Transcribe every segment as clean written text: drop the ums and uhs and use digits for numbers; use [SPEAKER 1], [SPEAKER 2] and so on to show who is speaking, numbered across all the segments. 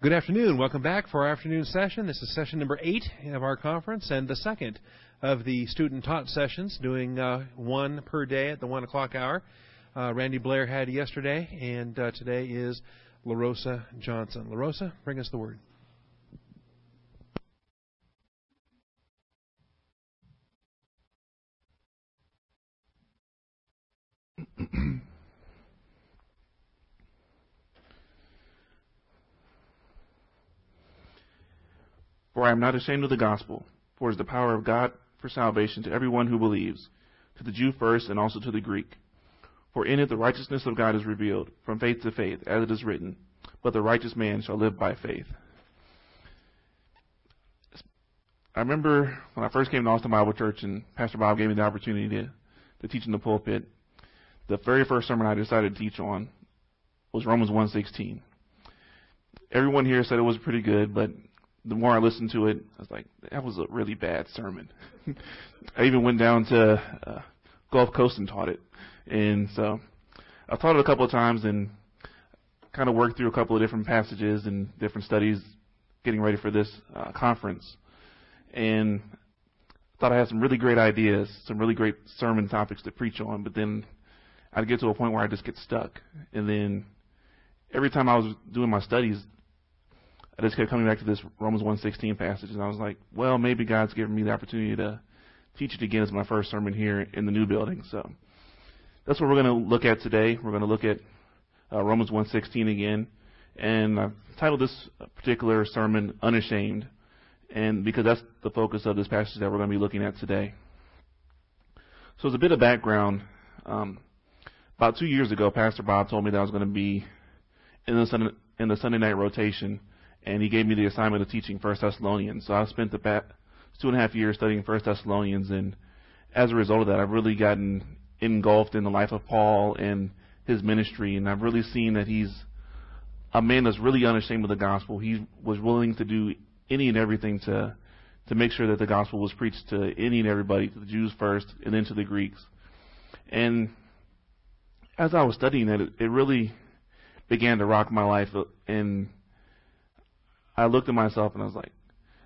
[SPEAKER 1] Good afternoon. Welcome back for our afternoon session. This is session number 8 of our conference and the second of the student-taught sessions, doing one per day at the 1 o'clock hour. Randy Blair had yesterday, and today is LaRosa Johnson. LaRosa, bring us the word.
[SPEAKER 2] For I am not ashamed of the gospel, for it is the power of God for salvation to everyone who believes, to the Jew first and also to the Greek. For in it the righteousness of God is revealed, from faith to faith, as it is written, but the righteous man shall live by faith. I remember when I first came to Austin Bible Church and Pastor Bob gave me the opportunity to teach in the pulpit, the very first sermon I decided to teach on was Romans 1:16. Everyone here said it was pretty good, but the more I listened to it, I was like, that was a really bad sermon. I even went down to Gulf Coast and taught it. And so I taught it a couple of times and kind of worked through a couple of different passages and different studies getting ready for this conference. And I thought I had some really great ideas, some really great sermon topics to preach on, but then I'd get to a point where I just get stuck. And then every time I was doing my studies, I just kept coming back to this Romans 1:16 passage, and I was like, well, maybe God's given me the opportunity to teach it again as my first sermon here in the new building. So that's what we're going to look at today. We're going to look at Romans 1:16 again, and I've titled this particular sermon Unashamed, and because that's the focus of this passage that we're going to be looking at today. So as a bit of background, about 2 years ago, Pastor Bob told me that I was going to be in the Sunday night rotation, and he gave me the assignment of teaching 1 Thessalonians. So I spent the past 2.5 years studying 1 Thessalonians, and as a result of that, I've really gotten engulfed in the life of Paul and his ministry, and I've really seen that he's a man that's really unashamed of the gospel. He was willing to do any and everything to make sure that the gospel was preached to any and everybody, to the Jews first, and then to the Greeks. And as I was studying that, it really began to rock my life, and I looked at myself and I was like,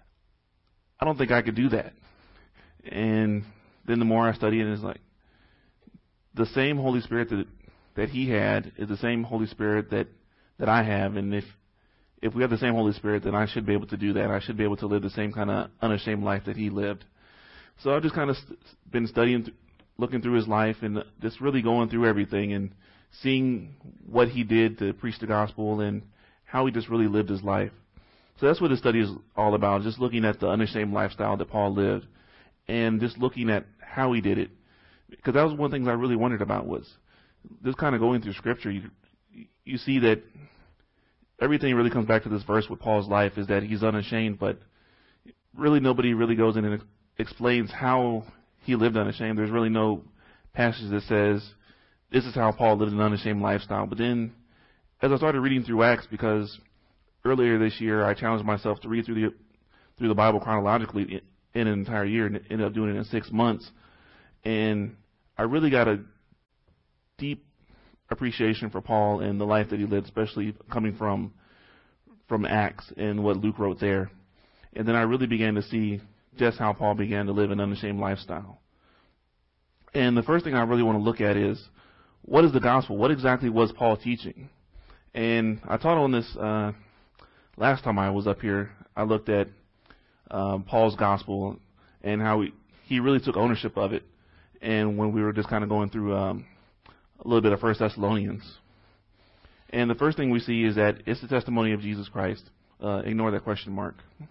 [SPEAKER 2] I don't think I could do that. And then the more I studied it, it's like, the same Holy Spirit that he had is the same Holy Spirit that I have. And if we have the same Holy Spirit, then I should be able to do that. I should be able to live the same kind of unashamed life that he lived. So I've just kind of been studying, looking through his life and just really going through everything and seeing what he did to preach the gospel and how he just really lived his life. So that's what this study is all about, just looking at the unashamed lifestyle that Paul lived and just looking at how he did it. Because that was one of the things I really wondered about was just kind of going through Scripture, you see that everything really comes back to this verse with Paul's life is that he's unashamed, but really nobody really goes in and explains how he lived unashamed. There's really no passage that says this is how Paul lived an unashamed lifestyle. But then as I started reading through Acts, because earlier this year, I challenged myself to read through the Bible chronologically in an entire year, and ended up doing it in 6 months. And I really got a deep appreciation for Paul and the life that he lived, especially coming from Acts and what Luke wrote there. And then I really began to see just how Paul began to live an unashamed lifestyle. And the first thing I really want to look at is, what is the gospel? What exactly was Paul teaching? And I taught on this last time I was up here. I looked at Paul's gospel and how he really took ownership of it. And when we were just kind of going through a little bit of 1 Thessalonians. And the first thing we see is that it's the testimony of Jesus Christ. Ignore that question mark.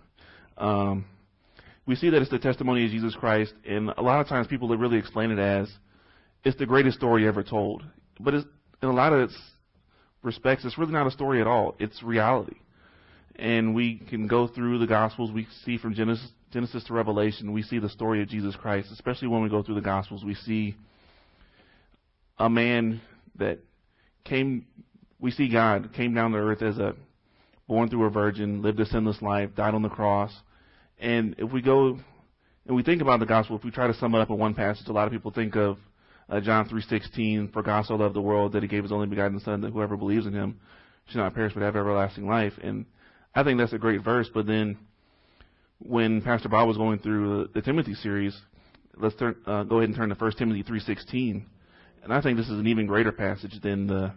[SPEAKER 2] We see that it's the testimony of Jesus Christ, and a lot of times people really explain it as it's the greatest story ever told. But in a lot of its respects, it's really not a story at all. It's reality. And we can go through the Gospels. We see from Genesis to Revelation, we see the story of Jesus Christ. Especially when we go through the Gospels, we see a man that we see God came down to earth as born through a virgin, lived a sinless life, died on the cross. And if we go and we think about the Gospel, if we try to sum it up in one passage, a lot of people think of John 3:16, for God so loved the world that he gave his only begotten Son, that whoever believes in him should not perish but have everlasting life. And I think that's a great verse. But then when Pastor Bob was going through the Timothy series, let's go ahead and turn to 1 Timothy 3:16. And I think this is an even greater passage than the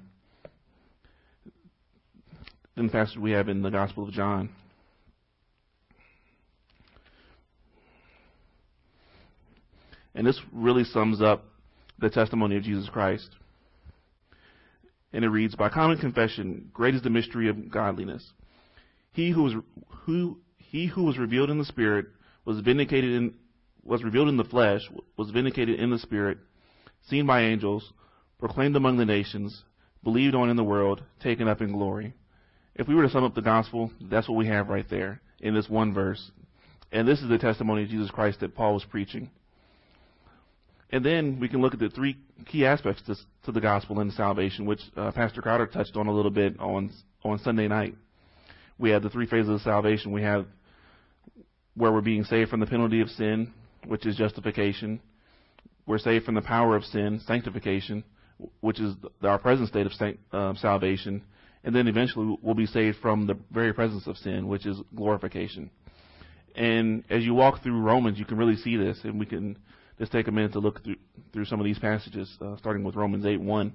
[SPEAKER 2] passage we have in the Gospel of John. And this really sums up the testimony of Jesus Christ. And it reads, "By common confession, great is the mystery of godliness. He who was revealed in the Spirit was revealed in the flesh, was vindicated in the Spirit, seen by angels, proclaimed among the nations, believed on in the world, taken up in glory." If we were to sum up the gospel, that's what we have right there in this one verse. And this is the testimony of Jesus Christ that Paul was preaching. And then we can look at the three key aspects to the gospel and salvation, which Pastor Crowder touched on a little bit on Sunday night. We have the three phases of salvation. We have where we're being saved from the penalty of sin, which is justification. We're saved from the power of sin, sanctification, which is our present state of salvation. And then eventually we'll be saved from the very presence of sin, which is glorification. And as you walk through Romans, you can really see this, and we can just take a minute to look through some of these passages, starting with Romans 8:1.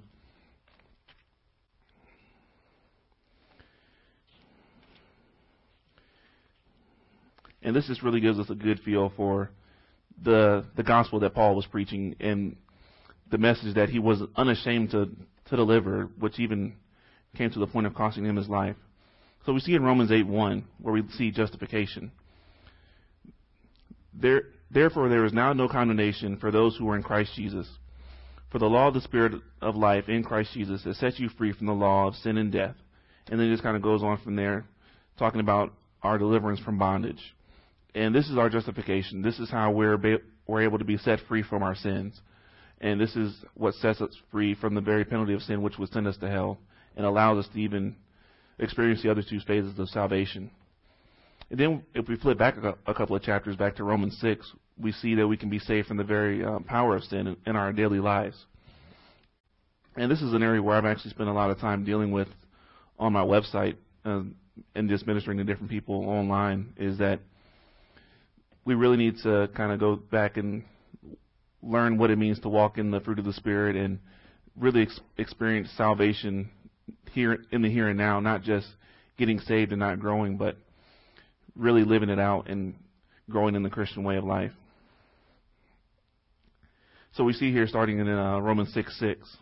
[SPEAKER 2] And this just really gives us a good feel for the gospel that Paul was preaching and the message that he was unashamed to deliver, which even came to the point of costing him his life. So we see in Romans 8:1 where we see justification. Therefore there is now no condemnation for those who are in Christ Jesus. For the law of the Spirit of life in Christ Jesus has set you free from the law of sin and death. And then it just kind of goes on from there, talking about our deliverance from bondage. And this is our justification. This is how we're able to be set free from our sins. And this is what sets us free from the very penalty of sin, which would send us to hell, and allows us to even experience the other two phases of salvation. And then if we flip back a couple of chapters back to Romans 6, we see that we can be saved from the very power of sin in our daily lives. And this is an area where I've actually spent a lot of time dealing with on my website and just ministering to different people online, is that we really need to kind of go back and learn what it means to walk in the fruit of the Spirit and really experience salvation here in the here and now, not just getting saved and not growing, but really living it out and growing in the Christian way of life. So we see here starting in Romans 6:6.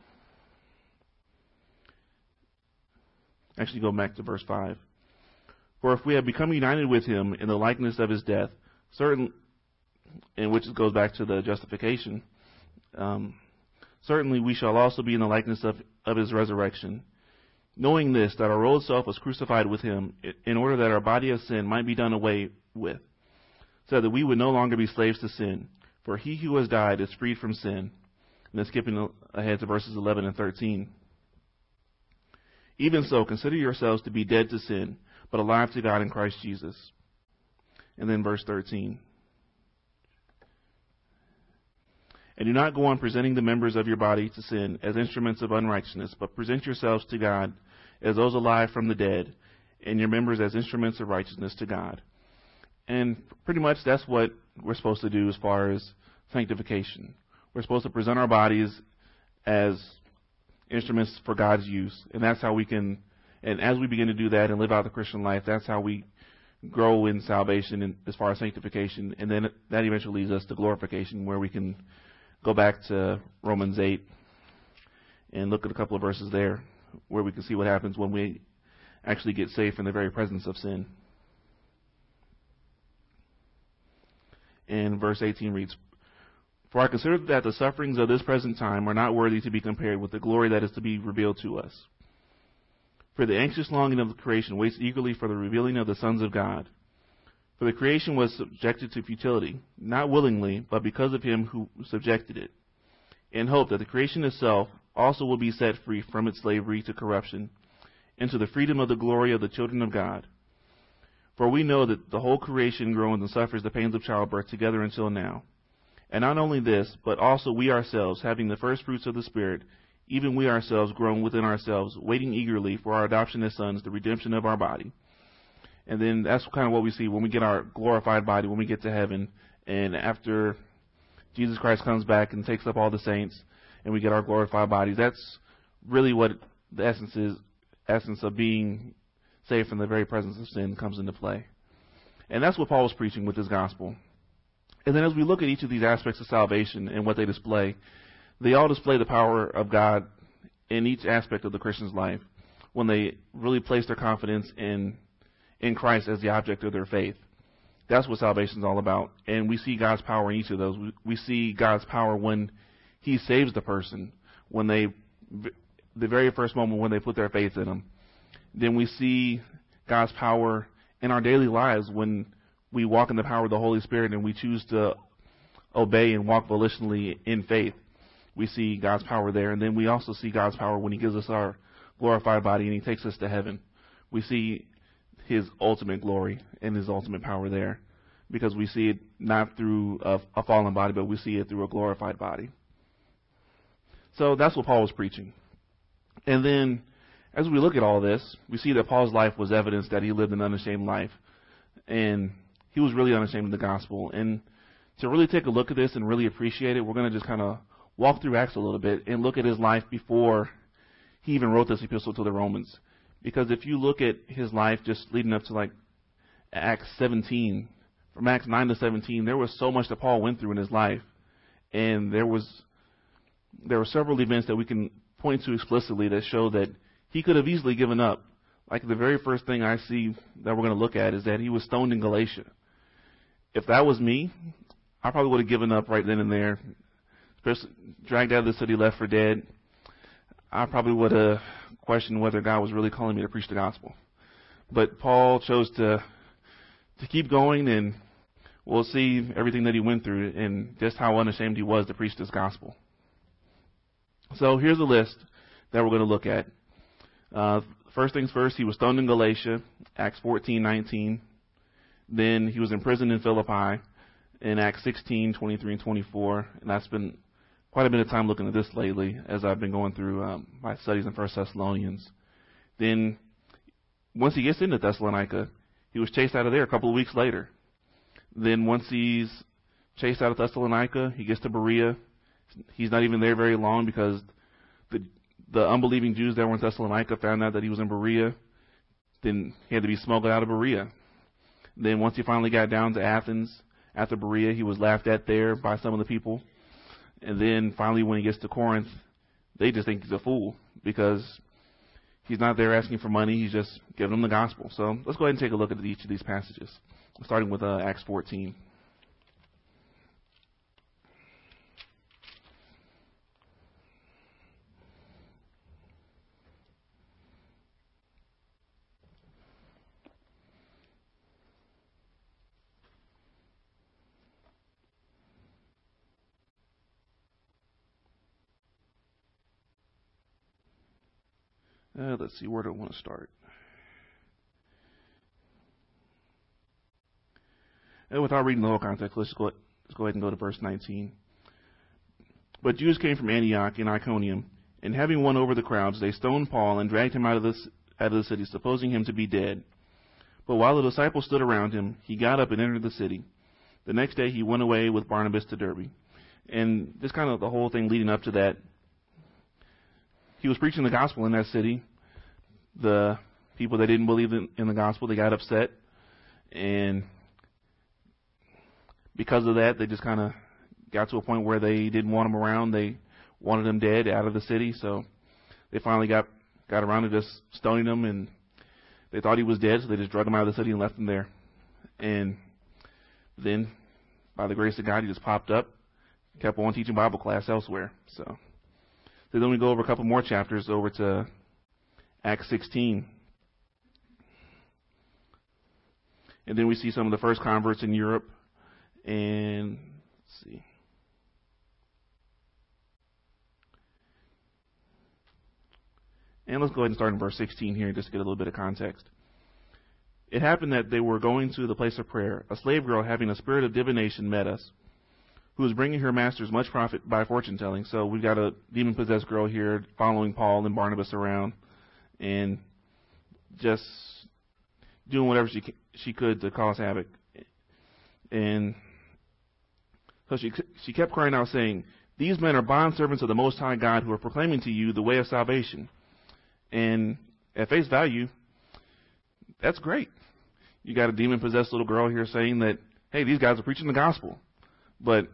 [SPEAKER 2] Actually, go back to verse 5. For if we have become united with him in the likeness of his death, and which goes back to the justification, certainly we shall also be in the likeness of his resurrection. Knowing this, that our old self was crucified with him, in order that our body of sin might be done away with, so that we would no longer be slaves to sin. For he who has died is freed from sin. And then skipping ahead to verses 11 and 13. Even so, consider yourselves to be dead to sin, but alive to God in Christ Jesus. And then verse 13. And do not go on presenting the members of your body to sin as instruments of unrighteousness, but present yourselves to God as those alive from the dead, and your members as instruments of righteousness to God. And pretty much that's what we're supposed to do as far as sanctification. We're supposed to present our bodies as instruments for God's use. And that's how we can, and as we begin to do that and live out the Christian life, that's how we grow in salvation and as far as sanctification. And then that eventually leads us to glorification, where we can go back to Romans 8 and look at a couple of verses there where we can see what happens when we actually get saved from the very presence of sin. And verse 18 reads, For I consider that the sufferings of this present time are not worthy to be compared with the glory that is to be revealed to us. For the anxious longing of the creation waits eagerly for the revealing of the sons of God. For the creation was subjected to futility, not willingly, but because of him who subjected it, in hope that the creation itself also will be set free from its slavery to corruption, into the freedom of the glory of the children of God. For we know that the whole creation groans and suffers the pains of childbirth together until now. And not only this, but also we ourselves, having the first fruits of the Spirit, even we ourselves groan within ourselves, waiting eagerly for our adoption as sons, the redemption of our body. And then that's kind of what we see when we get our glorified body, when we get to heaven. And after Jesus Christ comes back and takes up all the saints and we get our glorified bodies, that's really what the essence of being saved from the very presence of sin comes into play. And that's what Paul was preaching with his gospel. And then as we look at each of these aspects of salvation and what they display, they all display the power of God in each aspect of the Christian's life when they really place their confidence in Christ as the object of their faith. That's what salvation is all about. And we see God's power in each of those. We see God's power when he saves the person, when the very first moment when they put their faith in him. Then we see God's power in our daily lives when we walk in the power of the Holy Spirit and we choose to obey and walk volitionally in faith. We see God's power there. And then we also see God's power when he gives us our glorified body and he takes us to heaven. We see his ultimate glory and his ultimate power there, because we see it not through a fallen body, but we see it through a glorified body. So that's what Paul was preaching. And then as we look at all this, we see that Paul's life was evidence that he lived an unashamed life. And he was really unashamed of the gospel. And to really take a look at this and really appreciate it, we're going to just kind of walk through Acts a little bit and look at his life before he even wrote this epistle to the Romans. Because if you look at his life just leading up to like Acts 17, from Acts 9 to 17, there was so much that Paul went through in his life. And there were several events that we can point to explicitly that show that he could have easily given up. Like the very first thing I see that we're going to look at is that he was stoned in Galatia. If that was me, I probably would have given up right then and there. Especially dragged out of the city, left for dead. I probably would have questioned whether God was really calling me to preach the gospel. But Paul chose to keep going, and we'll see everything that he went through and just how unashamed he was to preach this gospel. So here's a list that we're going to look at. First things first, he was stoned in Galatia, Acts 14:19. Then he was in prison in Philippi in Acts 16:23 and 24. And I spent quite a bit of time looking at this lately as I've been going through my studies in 1 Thessalonians. Then once he gets into Thessalonica, he was chased out of there a couple of weeks later. Then once he's chased out of Thessalonica, he gets to Berea. He's not even there very long because the unbelieving Jews that were in Thessalonica found out that he was in Berea. Then he had to be smuggled out of Berea. Then once he finally got down to Athens, after Berea, he was laughed at there by some of the people. And then finally when he gets to Corinth, they just think he's a fool because he's not there asking for money. He's just giving them the gospel. So let's go ahead and take a look at each of these passages, starting with Acts 14. Let's see, where do I want to start? Without reading the whole context, let's go ahead and go to verse 19. But Jews came from Antioch and Iconium, and having won over the crowds, they stoned Paul and dragged him out of the city, supposing him to be dead. But while the disciples stood around him, he got up and entered the city. The next day he went away with Barnabas to Derbe. And just kind of the whole thing leading up to that, he was preaching the gospel in that city. The people that didn't believe in the gospel, they got upset. And because of that, they just kind of got to a point where they didn't want him around. They wanted him dead, out of the city. So they finally got around to just stoning him. And they thought he was dead, so they just drug him out of the city and left him there. And then, by the grace of God, he just popped up, kept on teaching Bible class elsewhere. So then we go over a couple more chapters over to Acts 16. And then we see some of the first converts in Europe. And let's see. And let's go ahead and start in verse 16 here just to get a little bit of context. It happened that they were going to the place of prayer. A slave girl having a spirit of divination met us, who was bringing her masters much profit by fortune telling. So we've got a demon-possessed girl here following Paul and Barnabas around and just doing whatever she could to cause havoc. And so she kept crying out, saying, "These men are bondservants of the Most High God who are proclaiming to you the way of salvation." And at face value, that's great. You got a demon-possessed little girl here saying that, hey, these guys are preaching the gospel. But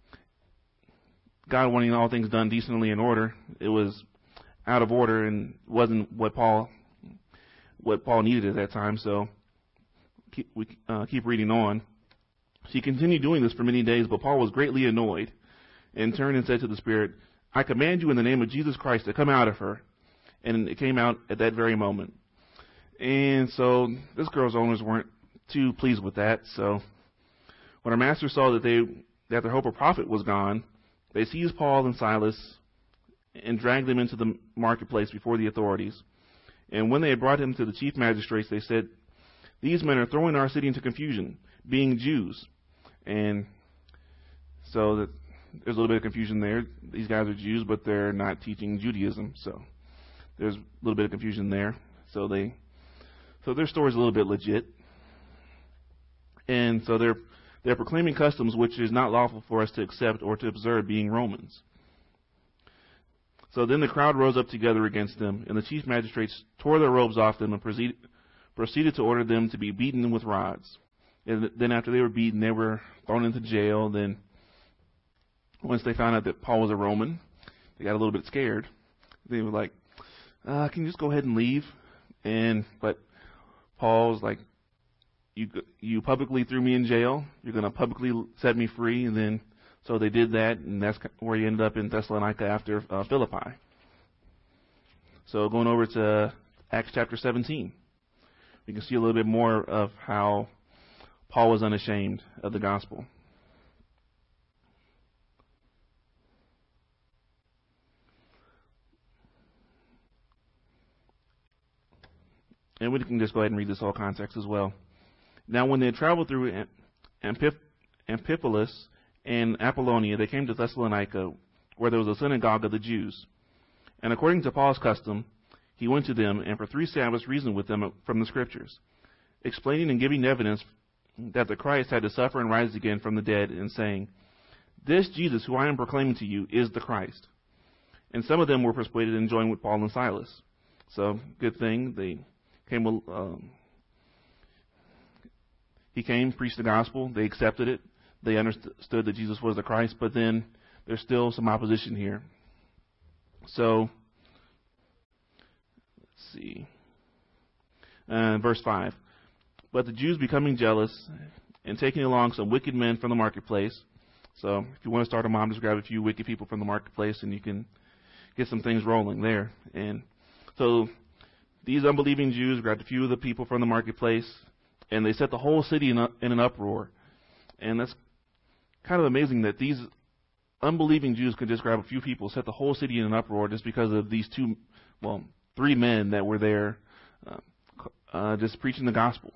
[SPEAKER 2] God wanting all things done decently in order, it was out of order and wasn't what Paul needed at that time. So we keep reading on. She continued doing this for many days, but Paul was greatly annoyed and turned and said to the Spirit, "I command you in the name of Jesus Christ to come out of her." And it came out at that very moment. And so this girl's owners weren't too pleased with that. So when our master saw that their hope of profit was gone, they seized Paul and Silas and dragged them into the marketplace before the authorities. And when they had brought him to the chief magistrates, they said, "These men are throwing our city into confusion, being Jews." And so there's a little bit of confusion there. These guys are Jews, but they're not teaching Judaism. So there's a little bit of confusion there. So their story's a little bit legit. And so they're proclaiming customs which is not lawful for us to accept or to observe, being Romans. So then the crowd rose up together against them, and the chief magistrates tore their robes off them and proceeded to order them to be beaten with rods. And then after they were beaten, they were thrown into jail. Then once they found out that Paul was a Roman, they got a little bit scared. They were like, "Can you just go ahead and leave?" But Paul was like, you publicly threw me in jail. You're going to publicly set me free. And then so they did that, and that's where he ended up in Thessalonica after Philippi. So going over to Acts chapter 17, we can see a little bit more of how Paul was unashamed of the gospel. And we can just go ahead and read this whole context as well. Now, when they had traveled through Amphipolis and Apollonia, they came to Thessalonica, where there was a synagogue of the Jews. And according to Paul's custom, he went to them and for 3 Sabbaths reasoned with them from the Scriptures, explaining and giving evidence that the Christ had to suffer and rise again from the dead, and saying, "This Jesus who I am proclaiming to you is the Christ." And some of them were persuaded and joined with Paul and Silas. So, good thing. They came, he came, preached the gospel, they accepted it, they understood that Jesus was the Christ, but then there's still some opposition here. So, let's see. Verse 5. But the Jews, becoming jealous and taking along some wicked men from the marketplace. So if you want to start a mob, just grab a few wicked people from the marketplace and you can get some things rolling there. And so these unbelieving Jews grabbed a few of the people from the marketplace, and they set the whole city in an uproar. And that's kind of amazing that these unbelieving Jews could just grab a few people, set the whole city in an uproar just because of these 3 men that were there just preaching the gospel.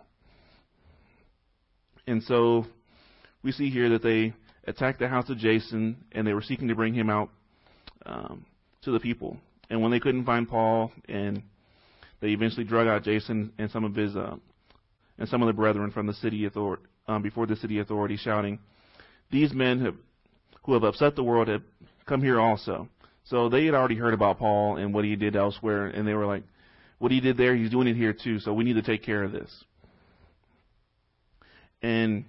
[SPEAKER 2] And so we see here that they attacked the house of Jason, and they were seeking to bring him out to the people. And when they couldn't find Paul, and they eventually drug out Jason and some of his and some of the brethren from the city before the city authorities, shouting, "These men who have upset the world have come here also." So they had already heard about Paul and what he did elsewhere, and they were like, "What he did there, he's doing it here too, so we need to take care of this." And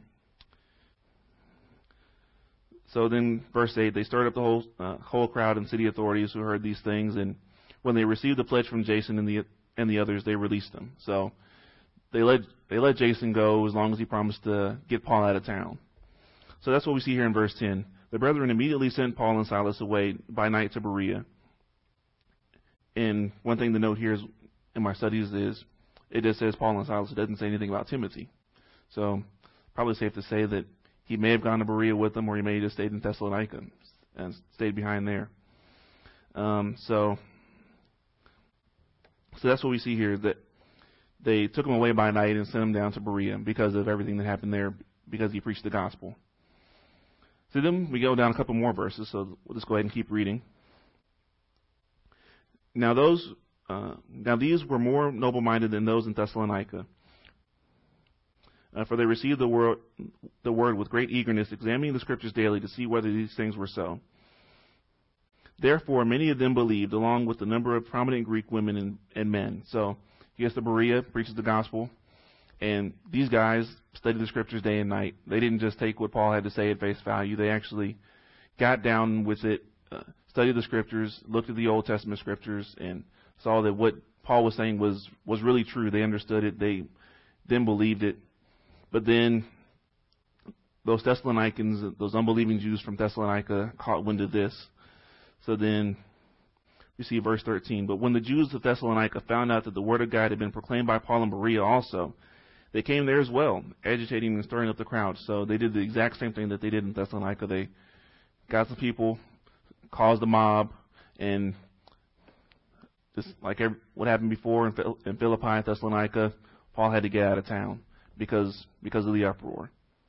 [SPEAKER 2] so then, verse 8, they stirred up the whole crowd and city authorities who heard these things, and when they received the pledge from Jason and the others, they released them. So they let Jason go as long as he promised to get Paul out of town. So that's what we see here in verse 10. The brethren immediately sent Paul and Silas away by night to Berea. And one thing to note here is, in my studies, is it just says Paul and Silas. It doesn't say anything about Timothy. So probably safe to say that he may have gone to Berea with them, or he may have just stayed in Thessalonica and stayed behind there. So that's what we see here, that they took him away by night and sent him down to Berea because of everything that happened there, because he preached the gospel. So then we go down a couple more verses, so we'll just go ahead and keep reading. Now these were more noble-minded than those in Thessalonica, For they received the word with great eagerness, examining the scriptures daily to see whether these things were so. Therefore, many of them believed, along with a number of prominent Greek women and men. So he gets to Berea, preaches the gospel, and these guys studied the scriptures day and night. They didn't just take what Paul had to say at face value. They actually got down with it, studied the scriptures, looked at the Old Testament scriptures, and saw that what Paul was saying was really true. They understood it. They then believed it. But then those Thessalonians, those unbelieving Jews from Thessalonica, caught wind of this. So then we see verse 13. But when the Jews of Thessalonica found out that the word of God had been proclaimed by Paul and Berea also, they came there as well, agitating and stirring up the crowd. So they did the exact same thing that they did in Thessalonica. They got some people, caused a mob, and just like what happened before in Philippi and Thessalonica, Paul had to get out of town because of the uproar.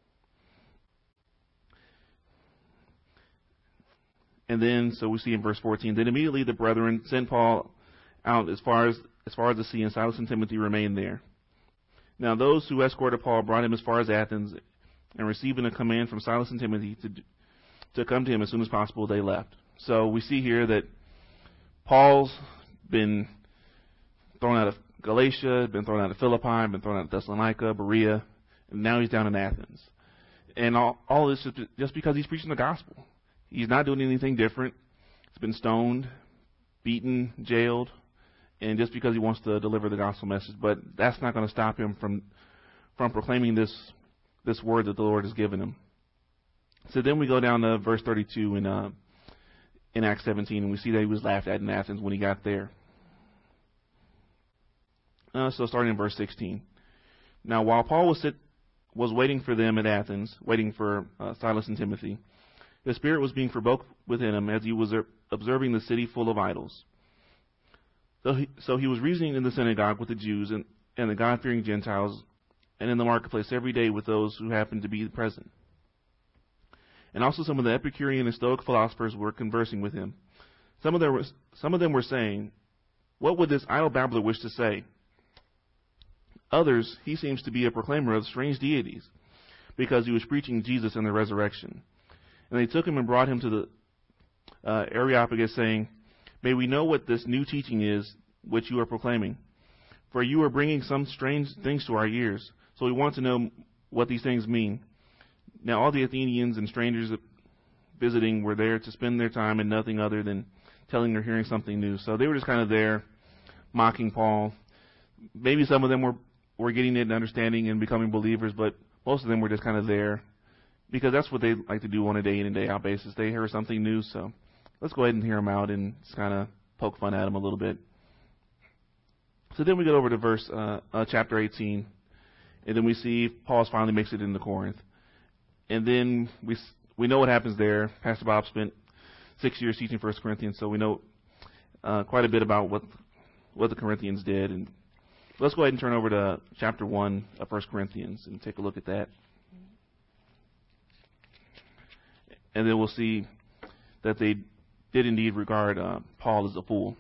[SPEAKER 2] And then, so we see in verse 14, then immediately the brethren sent Paul out as far as the sea, and Silas and Timothy remained there. Now those who escorted Paul brought him as far as Athens, and receiving a command from Silas and Timothy to come to him as soon as possible, they left. So we see here that Paul's been thrown out of Galatia, been thrown out of Philippi, been thrown out of Thessalonica, Berea, and now he's down in Athens. And all this is just because he's preaching the gospel. He's not doing anything different. He's been stoned, beaten, jailed, and just because he wants to deliver the gospel message. But that's not going to stop him from proclaiming this word that the Lord has given him. So then we go down to verse 32 in Acts 17, and we see that he was laughed at in Athens when he got there. So starting in verse 16. Now while Paul was waiting for them at Athens, waiting for Silas and Timothy, the Spirit was being provoked within him as he was observing the city full of idols. So he was reasoning in the synagogue with the Jews and the God-fearing Gentiles, and in the marketplace every day with those who happened to be present. And also some of the Epicurean and Stoic philosophers were conversing with him. Some of them were saying, "What would this idle babbler wish to say?" Others, he seems to be a proclaimer of strange deities, because he was preaching Jesus and the resurrection. And they took him and brought him to the Areopagus, saying, "May we know what this new teaching is which you are proclaiming? For you are bringing some strange things to our ears, so we want to know what these things mean." Now all the Athenians and strangers visiting were there to spend their time in nothing other than telling or hearing something new. So they were just kind of there mocking Paul. Maybe some of them were getting it and understanding and becoming believers, but most of them were just kind of there because that's what they like to do on a day in and day out basis. They hear something new, so let's go ahead and hear them out and just kind of poke fun at them a little bit. So then we get over to chapter 18, and then we see Paul finally makes it into Corinth. And then we know what happens there. Pastor Bob spent 6 years teaching 1 Corinthians, so we know quite a bit about what the Corinthians did. And let's go ahead and turn over to chapter 1 of 1 Corinthians and take a look at that. And then we'll see that they did indeed regard Paul as a fool.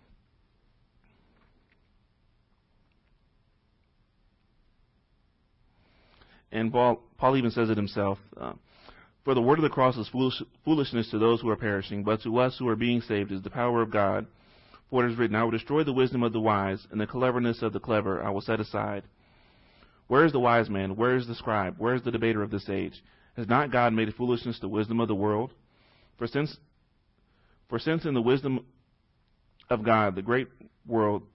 [SPEAKER 2] And Paul even says it himself. For the word of the cross is foolishness to those who are perishing, but to us who are being saved is the power of God. For it is written, I will destroy the wisdom of the wise, and the cleverness of the clever I will set aside. Where is the wise man? Where is the scribe? Where is the debater of this age? Has not God made it foolishness the wisdom of the world? For since in the wisdom of God, the great world...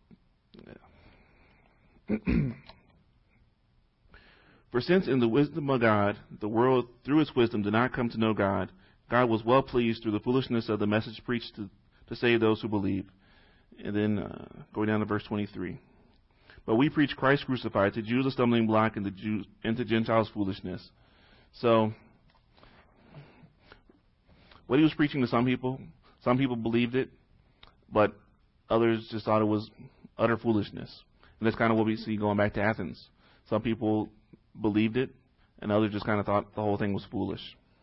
[SPEAKER 2] For since in the wisdom of God, the world through its wisdom did not come to know God, God was well pleased through the foolishness of the message preached to save those who believe. And then going down to verse 23. But we preach Christ crucified, to Jews a stumbling block, and to Gentiles foolishness. So, what he was preaching to some people believed it, but others just thought it was utter foolishness. And that's kind of what we see going back to Athens. Some people believed it, and others just kind of thought the whole thing was foolish.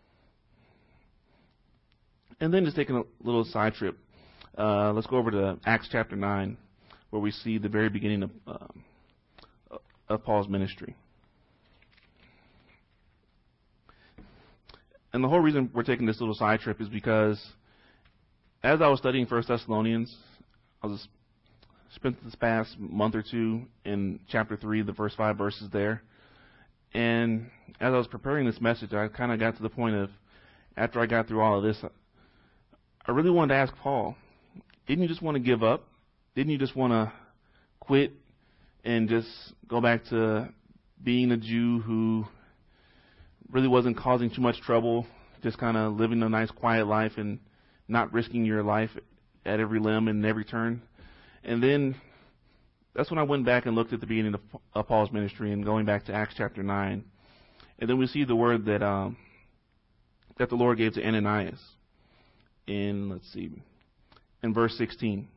[SPEAKER 2] And then just taking a little side trip, let's go over to Acts chapter 9, where we see the very beginning of Paul's ministry. And the whole reason we're taking this little side trip is because as I was studying 1 Thessalonians, I was spent this past month or two in chapter 3, the first 5 verses there. And as I was preparing this message, I kind of got to the point of, after I got through all of this, I really wanted to ask Paul, didn't you just want to give up? Didn't you just want to quit and just go back to being a Jew who really wasn't causing too much trouble, just kind of living a nice, quiet life and not risking your life at every limb and every turn? And then that's when I went back and looked at the beginning of Paul's ministry and going back to Acts chapter 9. And then we see the word that that the Lord gave to Ananias in verse 16.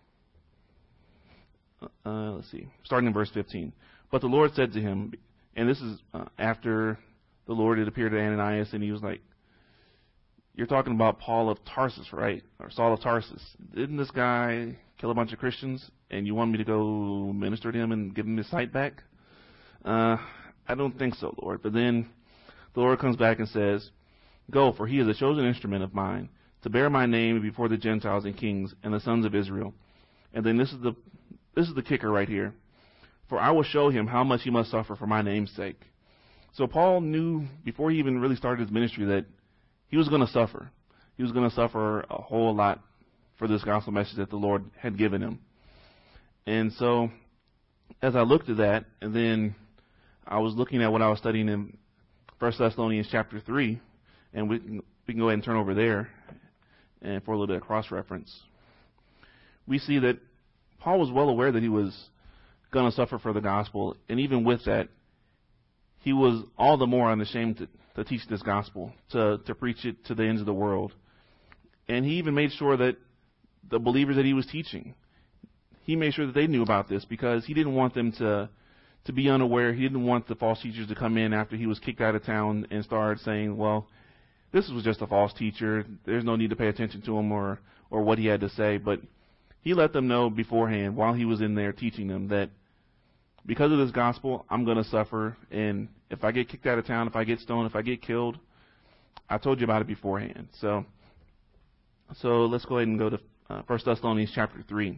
[SPEAKER 2] Starting in verse 15. But the Lord said to him, and this is after the Lord had appeared to Ananias, and he was like, you're talking about Paul of Tarsus, right? Or Saul of Tarsus. Didn't this guy kill a bunch of Christians, and you want me to go minister to him and give him his sight back? I don't think so, Lord. But then the Lord comes back and says, go, for he is a chosen instrument of mine, to bear my name before the Gentiles and kings and the sons of Israel. And then this is the kicker right here. For I will show him how much he must suffer for my name's sake. So Paul knew before he even really started his ministry that he was going to suffer. He was going to suffer a whole lot for this gospel message that the Lord had given him. And so as I looked at that, and then I was looking at what I was studying in 1 Thessalonians chapter 3, and we can go ahead and turn over there and for a little bit of cross-reference. We see that Paul was well aware that he was going to suffer for the gospel, and even with that, he was all the more unashamed to teach this gospel, to preach it to the ends of the world. And he even made sure that the believers that he was teaching, he made sure that they knew about this, because he didn't want them to be unaware. He didn't want the false teachers to come in after he was kicked out of town and start saying, well, this was just a false teacher. There's no need to pay attention to him or what he had to say. But he let them know beforehand while he was in there teaching them that because of this gospel, I'm going to suffer. And if I get kicked out of town, if I get stoned, if I get killed, I told you about it beforehand. So let's go ahead and go to 1 Thessalonians chapter 3.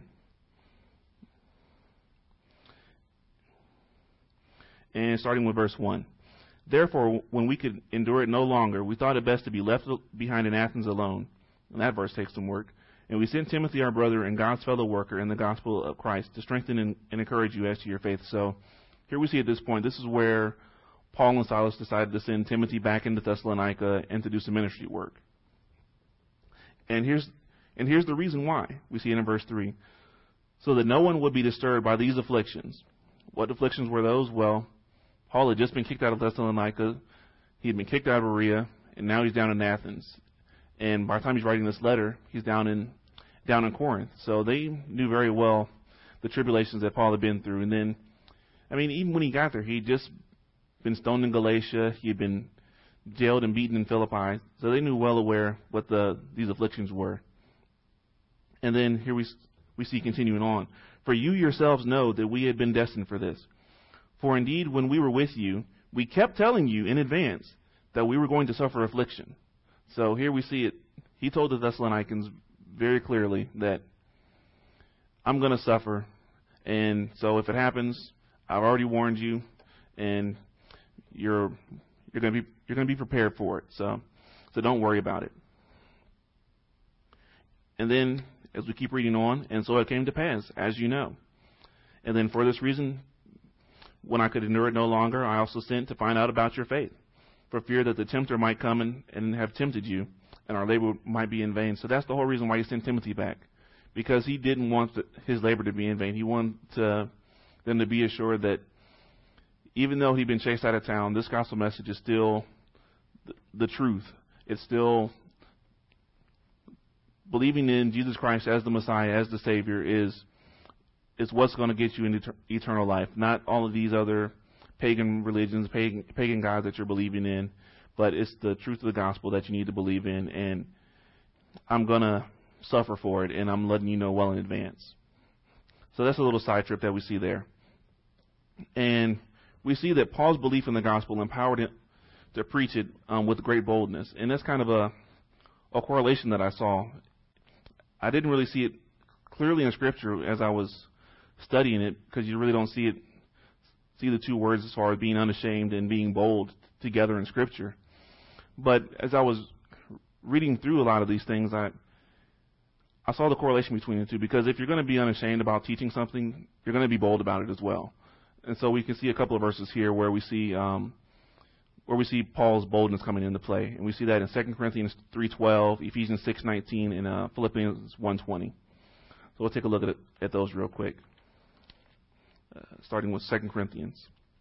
[SPEAKER 2] And starting with verse 1. Therefore, when we could endure it no longer, we thought it best to be left behind in Athens alone. And that verse takes some work. And we sent Timothy, our brother and God's fellow worker in the gospel of Christ, to strengthen and encourage you as to your faith. So here we see at this point, this is where Paul and Silas decided to send Timothy back into Thessalonica and to do some ministry work. And here's the reason why. We see it in verse 3. So that no one would be disturbed by these afflictions. What afflictions were those? Well, Paul had just been kicked out of Thessalonica. He had been kicked out of Berea, and now he's down in Athens. And by the time he's writing this letter, he's down in Corinth. So they knew very well the tribulations that Paul had been through. And then, even when he got there, he'd just been stoned in Galatia. He had been jailed and beaten in Philippi. So they knew well aware what these afflictions were. And then here we see continuing on. For you yourselves know that we had been destined for this. For indeed, when we were with you, we kept telling you in advance that we were going to suffer affliction. So here we see it. He told the Thessalonians very clearly that I'm going to suffer. And so if it happens, I've already warned you, and you're going to be prepared for it. So don't worry about it. And then as we keep reading on, and so it came to pass, as you know. And then for this reason, when I could endure it no longer, I also sent to find out about your faith, for fear that the tempter might come and have tempted you, and our labor might be in vain. So that's the whole reason why he sent Timothy back, because he didn't want his labor to be in vain. He wanted them to be assured that even though he'd been chased out of town, this gospel message is still the truth. It's still believing in Jesus Christ as the Messiah, as the Savior, is what's going to get you into eternal life. Not all of these other pagan religions, pagan gods that you're believing in, but it's the truth of the gospel that you need to believe in. And I'm going to suffer for it, and I'm letting you know well in advance. So that's a little side trip that we see there. And we see that Paul's belief in the gospel empowered him to preach it with great boldness. And that's kind of a correlation that I saw. I didn't really see it clearly in Scripture as I was studying it, because you really don't see the two words as far as being unashamed and being bold together in Scripture. But as I was reading through a lot of these things, I saw the correlation between the two, because if you're going to be unashamed about teaching something, you're going to be bold about it as well. And so we can see a couple of verses here where we see Paul's boldness coming into play, and we see that in 2 Corinthians 3:12, Ephesians 6:19, and Philippians 1:20. So we'll take a look at those real quick, starting with 2 Corinthians.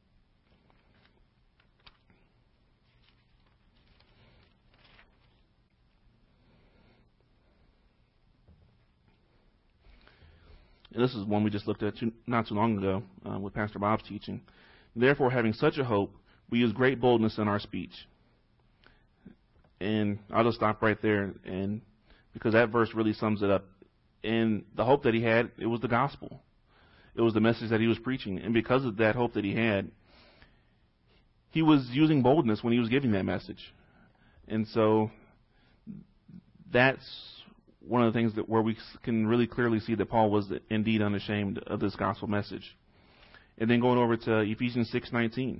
[SPEAKER 2] And this is one we just looked at not too long ago with Pastor Bob's teaching. Therefore, having such a hope, we use great boldness in our speech. And I'll just stop right there, and because that verse really sums it up. And the hope that he had, it was the gospel. It was the message that he was preaching. And because of that hope that he had, he was using boldness when he was giving that message. And so that's one of the things where we can really clearly see that Paul was indeed unashamed of this gospel message. And then going over to Ephesians 6:19.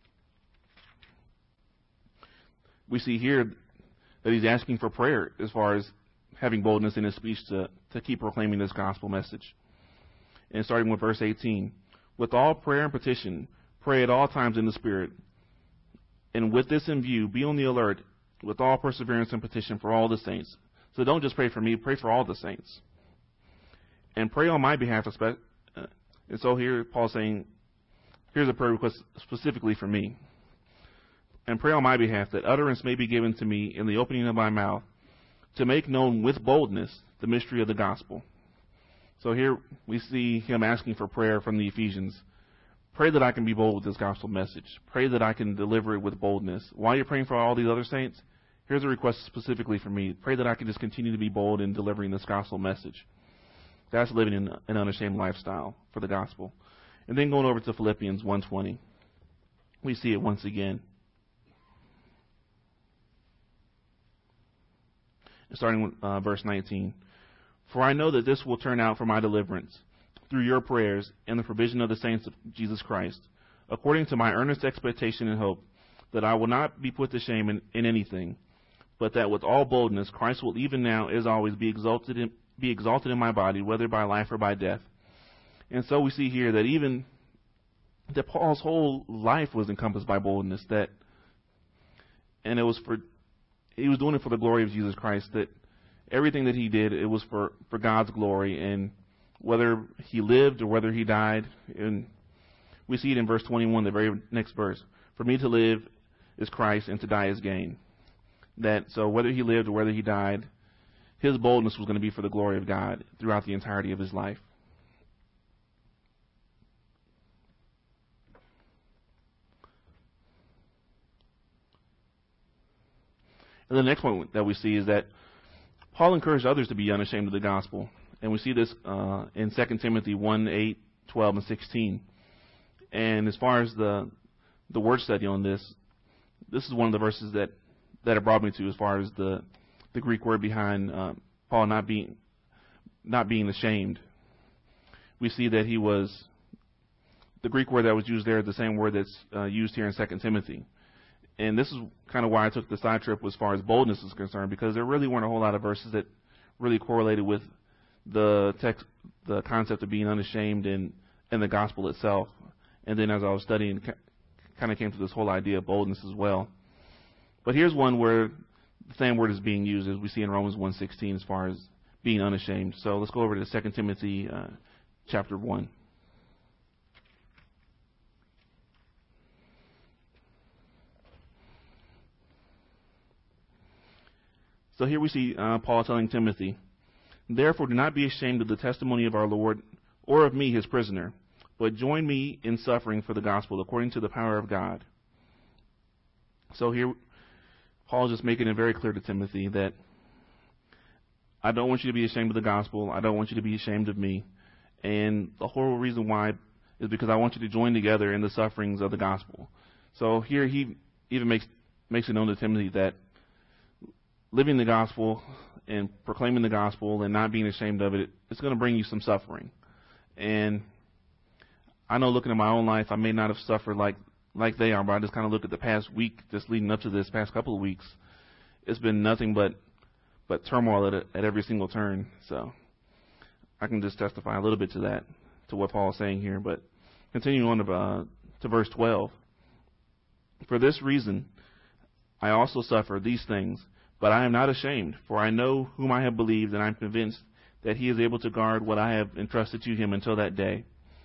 [SPEAKER 2] We see here that he's asking for prayer as far as having boldness in his speech to keep proclaiming this gospel message. And starting with verse 18. With all prayer and petition, pray at all times in the Spirit. And with this in view, be on the alert with all perseverance and petition for all the saints. So don't just pray for me, pray for all the saints. And pray on my behalf. And so here Paul's saying, here's a prayer request specifically for me. And pray on my behalf that utterance may be given to me in the opening of my mouth to make known with boldness the mystery of the gospel. So here we see him asking for prayer from the Ephesians. Pray that I can be bold with this gospel message. Pray that I can deliver it with boldness. While you're praying for all these other saints, here's a request specifically for me. Pray that I can just continue to be bold in delivering this gospel message. That's living in an unashamed lifestyle for the gospel. And then going over to Philippians 1:20, we see it once again. Starting with verse 19. For I know that this will turn out for my deliverance through your prayers and the provision of the saints of Jesus Christ, according to my earnest expectation and hope, that I will not be put to shame in anything, but that with all boldness Christ will even now, as always, be exalted in my body, whether by life or by death. And so we see here that even that Paul's whole life was encompassed by boldness, and he was doing it for the glory of Jesus Christ, that everything that he did, it was for God's glory, and whether he lived or whether he died. And we see it in verse 21, the very next verse. For me to live is Christ, and to die is gain. So whether he lived or whether he died, his boldness was going to be for the glory of God throughout the entirety of his life. And the next point that we see is that Paul encouraged others to be unashamed of the gospel. And we see this in 2 Timothy 1:8, 12, and 16. And as far as the word study on this is one of the verses that it brought me to as far as the Greek word behind Paul not being ashamed. We see that the Greek word that was used there is the same word that's used here in 2 Timothy. And this is kind of why I took the side trip as far as boldness is concerned, because there really weren't a whole lot of verses that really correlated with the text, the concept of being unashamed in the gospel itself. And then as I was studying, kind of came to this whole idea of boldness as well. But here's one where the same word is being used as we see in Romans 1:16 as far as being unashamed. So let's go over to 2 Timothy chapter 1. So here we see Paul telling Timothy, therefore do not be ashamed of the testimony of our Lord or of me, his prisoner, but join me in suffering for the gospel according to the power of God. So here Paul is just making it very clear to Timothy that I don't want you to be ashamed of the gospel. I don't want you to be ashamed of me. And the whole reason why is because I want you to join together in the sufferings of the gospel. So here he even makes makes it known to Timothy that living the gospel and proclaiming the gospel and not being ashamed of it, it's going to bring you some suffering. And I know looking at my own life, I may not have suffered like they are, but I just kind of look at the past week, just leading up to this past couple of weeks. It's been nothing but turmoil at every single turn. So I can just testify a little bit to that, to what Paul is saying here. But continuing on to verse 12. For this reason, I also suffer these things, but I am not ashamed, for I know whom I have believed, and I am convinced that he is able to guard what I have entrusted to him until that day.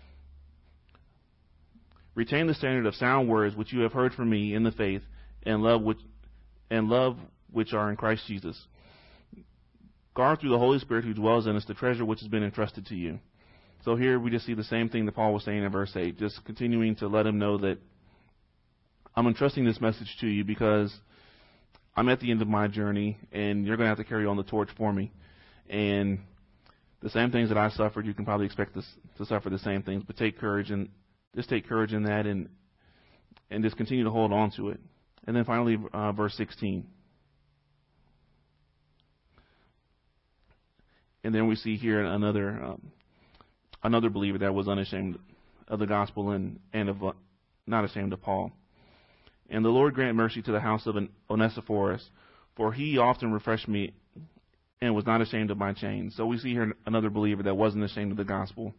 [SPEAKER 2] Retain the standard of sound words which you have heard from me in the faith and love which are in Christ Jesus. Guard through the Holy Spirit who dwells in us the treasure which has been entrusted to you. So here we just see the same thing that Paul was saying in verse 8, just continuing to let him know that I'm entrusting this message to you because I'm at the end of my journey, and you're going to have to carry on the torch for me. And the same things that I suffered, you can probably expect to suffer the same things, but take courage and just take courage in that and just continue to hold on to it. And then finally, verse 16. And then we see here another believer that was unashamed of the gospel and of not ashamed of Paul. And the Lord grant mercy to the house of Onesiphorus, for he often refreshed me and was not ashamed of my chains. So we see here another believer that wasn't ashamed of the gospel.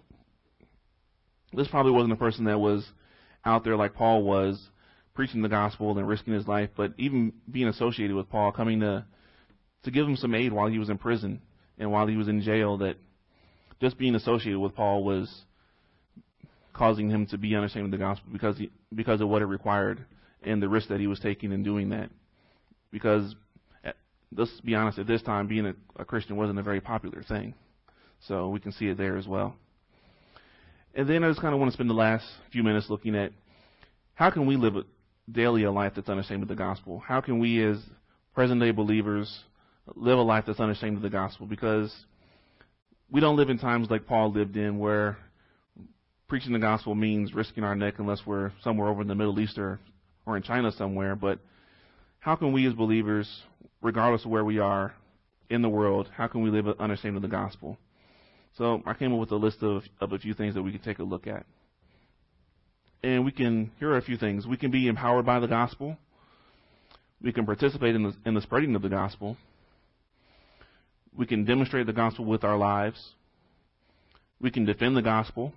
[SPEAKER 2] This probably wasn't a person that was out there like Paul was, preaching the gospel and risking his life, but even being associated with Paul, coming to give him some aid while he was in prison and while he was in jail, that just being associated with Paul was causing him to be unashamed of the gospel because of what it required and the risk that he was taking in doing that. Because, let's be honest, at this time, being a Christian wasn't a very popular thing. So we can see it there as well. And then I just kind of want to spend the last few minutes looking at how can we live daily a life that's unashamed of the gospel? How can we as present-day believers live a life that's unashamed of the gospel? Because we don't live in times like Paul lived in, where preaching the gospel means risking our neck unless we're somewhere over in the Middle East or in China somewhere. But how can we as believers, regardless of where we are in the world, how can we live unashamed of the gospel? So I came up with a list of a few things that we could take a look at. And here are a few things. We can be empowered by the gospel. We can participate in the spreading of the gospel. We can demonstrate the gospel with our lives. We can defend the gospel.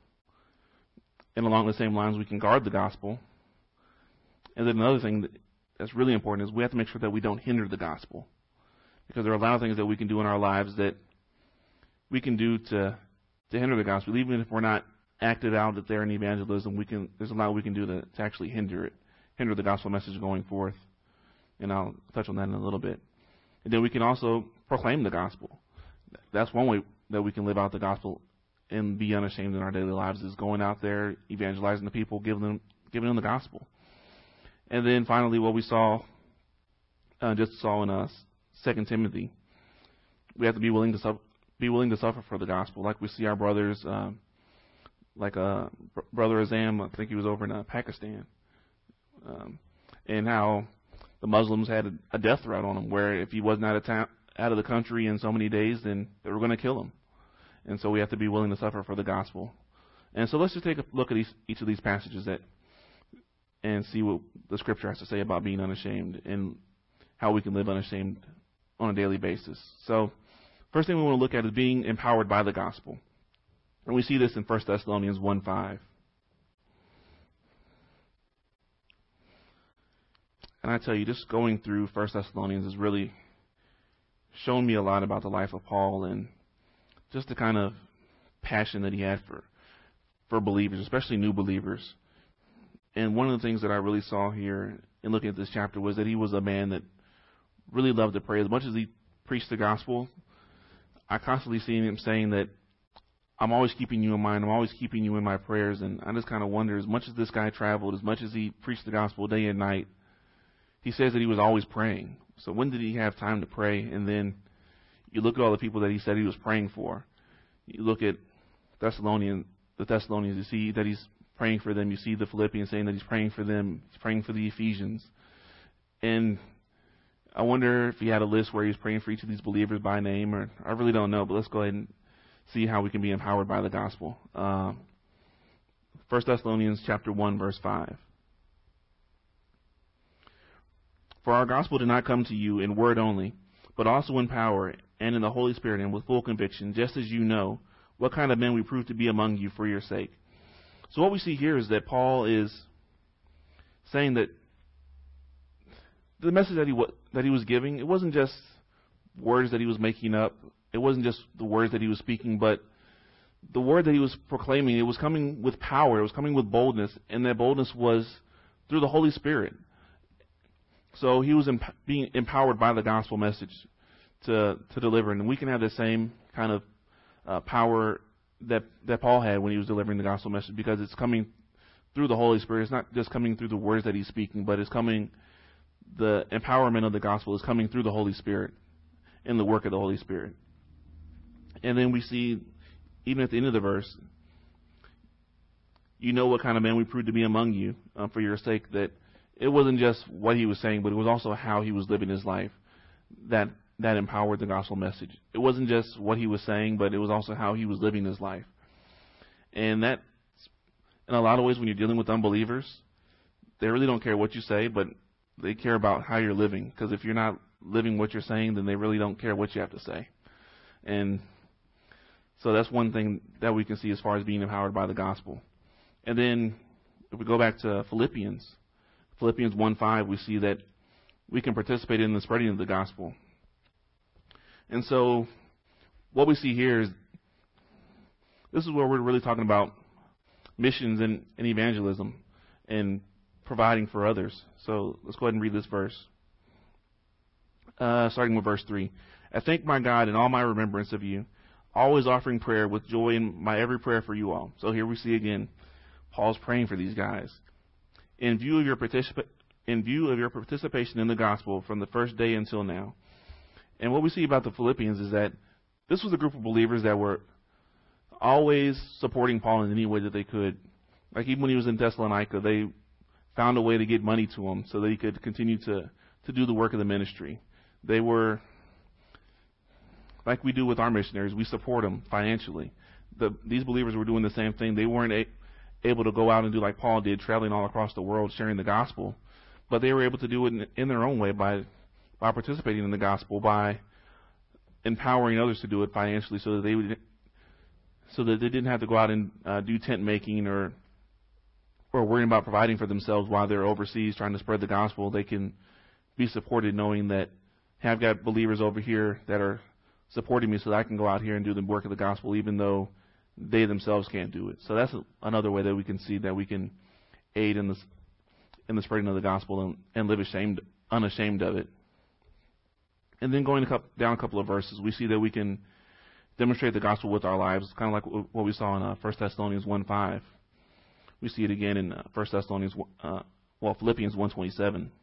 [SPEAKER 2] And along the same lines, we can guard the gospel. And then another thing that's really important is we have to make sure that we don't hinder the gospel. Because there are a lot of things that we can do in our lives that we can do to hinder the gospel. Even if we're not acted out there in evangelism, there's a lot we can do to actually hinder the gospel message going forth. And I'll touch on that in a little bit. And then we can also proclaim the gospel. That's one way that we can live out the gospel and be unashamed in our daily lives, is going out there, evangelizing the people, giving them the gospel. And then finally, what we saw in 2 Timothy, we have to be willing to suffer for the gospel, like we see our brothers, Brother Azam, I think he was over in Pakistan, and how the Muslims had a death threat on him, where if he wasn't out of the country in so many days, then they were going to kill him. And so we have to be willing to suffer for the gospel. And so let's just take a look at each of these passages and see what the Scripture has to say about being unashamed and how we can live unashamed on a daily basis. So first thing we want to look at is being empowered by the gospel. And we see this in 1 Thessalonians 1:5. And I tell you, just going through 1 Thessalonians has really shown me a lot about the life of Paul and just the kind of passion that he had for believers, especially new believers. And one of the things that I really saw here in looking at this chapter was that he was a man that really loved to pray. As much as he preached the gospel, I constantly see him saying that I'm always keeping you in mind, I'm always keeping you in my prayers. And I just kind of wonder, as much as this guy traveled, as much as he preached the gospel day and night, he says that he was always praying. So when did he have time to pray? And then you look at all the people that he said he was praying for. You look at the Thessalonians, you see that he's praying for them. You see the Philippians saying that he's praying for them. He's praying for the Ephesians. And I wonder if he had a list where he was praying for each of these believers by name, or I really don't know, but let's go ahead and see how we can be empowered by the gospel. 1 Thessalonians chapter 1, verse 5. For our gospel did not come to you in word only, but also in power and in the Holy Spirit and with full conviction, just as you know what kind of men we proved to be among you for your sake. So what we see here is that Paul is saying that the message that he was giving, it wasn't just words that he was making up. It wasn't just the words that he was speaking, but the word that he was proclaiming, it was coming with power. It was coming with boldness, and that boldness was through the Holy Spirit. So he was being empowered by the gospel message to deliver. And we can have the same kind of power that Paul had when he was delivering the gospel message, because it's coming through the Holy Spirit. It's not just coming through the words that he's speaking, but the empowerment of the gospel is coming through the Holy Spirit and the work of the Holy Spirit. And then we see, even at the end of the verse, you know what kind of man we proved to be among you for your sake, that it wasn't just what he was saying, but it was also how he was living his life that empowered the gospel message. It wasn't just what he was saying, but it was also how he was living his life. And that, in a lot of ways, when you're dealing with unbelievers, they really don't care what you say, but they care about how you're living. Because if you're not living what you're saying, then they really don't care what you have to say. And so that's one thing that we can see as far as being empowered by the gospel. And then if we go back to Philippians 1:5, we see that we can participate in the spreading of the gospel. And so what we see here is, this is where we're really talking about missions and evangelism and providing for others. So let's go ahead and read this verse. Starting with verse 3. I thank my God in all my remembrance of you, always offering prayer with joy in my every prayer for you all. So here we see again, Paul's praying for these guys. In view of your participation in the gospel from the first day until now. And what we see about the Philippians is that this was a group of believers that were always supporting Paul in any way that they could. Like even when he was in Thessalonica, they found a way to get money to him so that he could continue to do the work of the ministry. They were, like we do with our missionaries, we support them financially. These believers were doing the same thing. They weren't able to go out and do like Paul did, traveling all across the world sharing the gospel, but they were able to do it in their own way by participating in the gospel, by empowering others to do it financially, so that they didn't have to go out and do tent making or worrying about providing for themselves while they're overseas trying to spread the gospel. They can be supported knowing that, hey, I've got believers over here that are supporting me so that I can go out here and do the work of the gospel even though they themselves can't do it. So that's another way that we can see that we can aid in the spreading of the gospel and live unashamed of it. And then going down a couple of verses, we see that we can demonstrate the gospel with our lives, kind of like what we saw in 1 Thessalonians 1:5. We see it again in Philippians 1:27.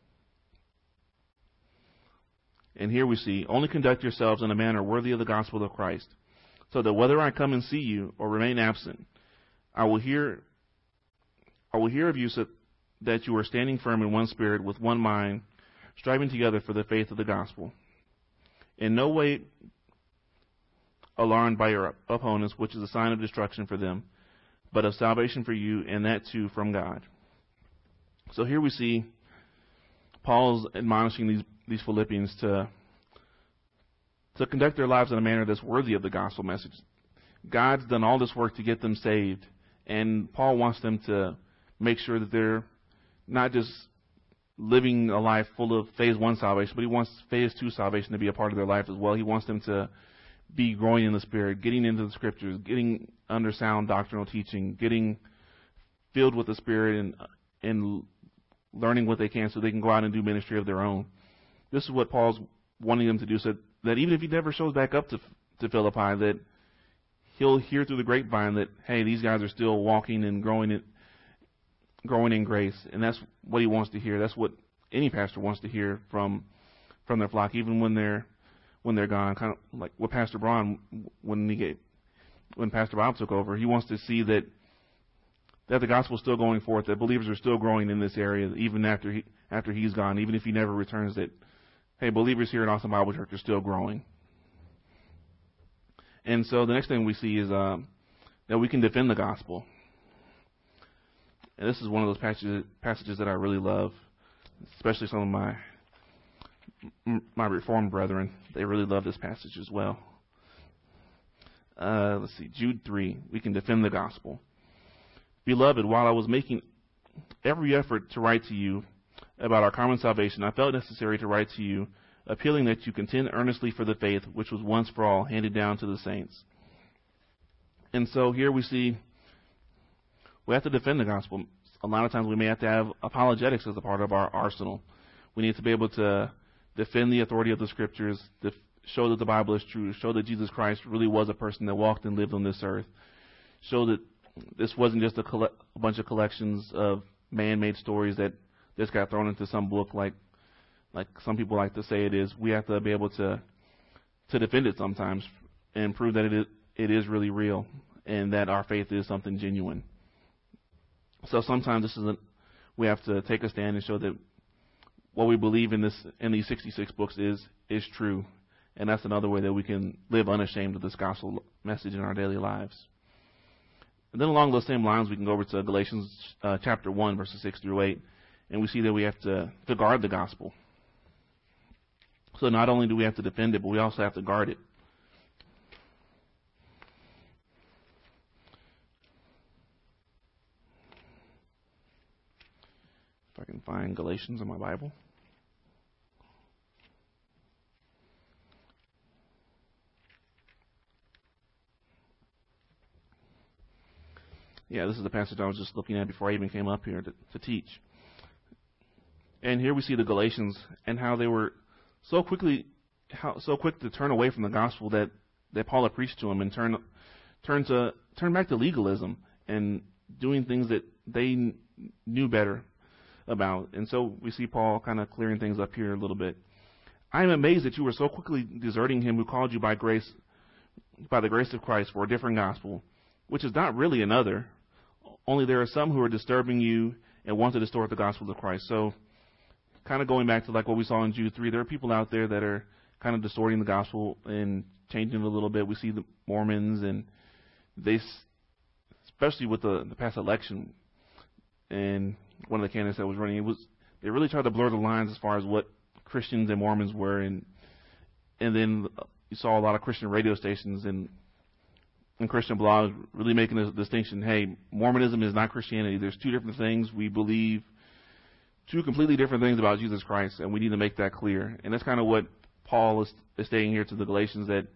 [SPEAKER 2] And here we see, only conduct yourselves in a manner worthy of the gospel of Christ, so that whether I come and see you or remain absent, I will hear of you so that you are standing firm in one spirit with one mind, striving together for the faith of the gospel. In no way alarmed by your opponents, which is a sign of destruction for them, but of salvation for you, and that too from God. So here we see Paul's admonishing these Philippians to conduct their lives in a manner that's worthy of the gospel message. God's done all this work to get them saved, and Paul wants them to make sure that they're not just living a life full of phase 1 salvation, but he wants phase 2 salvation to be a part of their life as well. He wants them to be growing in the Spirit, getting into the Scriptures, getting under sound doctrinal teaching, getting filled with the Spirit and learning what they can so they can go out and do ministry of their own. This is what Paul's wanting them to do, so that even if he never shows back up to Philippi, that he'll hear through the grapevine that, hey, these guys are still walking and growing in grace. And that's what he wants to hear. That's what any pastor wants to hear from their flock, even when they're gone. Kind of like with Pastor Braun, when Pastor Bob took over, he wants to see that that the gospel is still going forth, that believers are still growing in this area, even after he's gone, even if he never returns, that, hey, believers here at Austin Bible Church are still growing. And so the next thing we see is that we can defend the gospel. And this is one of those passages that I really love, especially some of my Reformed brethren. They really love this passage as well. Let's see, Jude 3, we can defend the gospel. Beloved, while I was making every effort to write to you about our common salvation, I felt necessary to write to you, appealing that you contend earnestly for the faith which was once for all handed down to the saints. And so here we see we have to defend the gospel. A lot of times we may have to have apologetics as a part of our arsenal. We need to be able to defend the authority of the Scriptures, to show that the Bible is true, show that Jesus Christ really was a person that walked and lived on this earth, show that this wasn't just a bunch of collections of man-made stories that just got thrown into some book like some people like to say it is. We have to be able to defend it sometimes and prove that it is really real and that our faith is something genuine. So sometimes we have to take a stand and show that what we believe in these 66 books is true, and that's another way that we can live unashamed of this gospel message in our daily lives. And then along those same lines, we can go over to Galatians chapter 1, verses 6 through 8, and we see that we have to guard the gospel. So not only do we have to defend it, but we also have to guard it. If I can find Galatians in my Bible. Yeah, this is the passage I was just looking at before I even came up here to teach. And here we see the Galatians and how they were so quick to turn away from the gospel that Paul had preached to them and turn back to legalism and doing things that they knew better about. And so we see Paul kind of clearing things up here a little bit. I am amazed that you were so quickly deserting him who called you by the grace of Christ for a different gospel, which is not really another. Only there are some who are disturbing you and want to distort the gospel of Christ. So kind of going back to like what we saw in Jude 3, there are people out there that are kind of distorting the gospel and changing it a little bit. We see the Mormons, and they, especially with the past election, and one of the candidates that was running, they really tried to blur the lines as far as what Christians and Mormons were, and then you saw a lot of Christian radio stations and Christian blogs really making a distinction. Hey, Mormonism is not Christianity. There's two different things. We believe two completely different things about Jesus Christ, and we need to make that clear. And that's kind of what Paul is stating here to the Galatians, that